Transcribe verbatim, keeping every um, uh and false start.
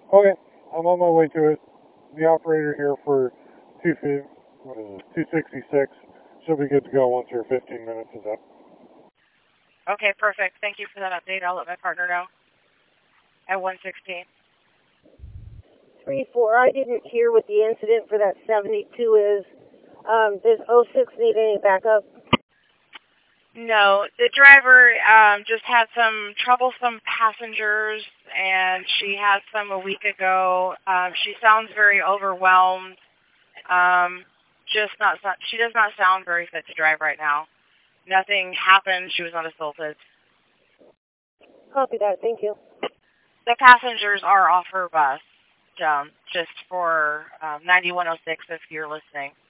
Okay, I'm on my way to it. The operator here for two sixty-six. She'll be good to go once her fifteen minutes is up. Okay, perfect. Thank you for that update. I'll let my partner know. At one sixteen. three four, I didn't hear what the incident for that seventy-two is. Um, does oh six need any backup? No, the driver um, just had some troublesome passengers, and she had some a week ago. Um, she sounds very overwhelmed. Um, just not. She does not sound very fit to drive right now. Nothing happened. She was not assaulted. Copy that. Thank you. The passengers are off her bus, um, just for um, ninety-one oh six if you're listening.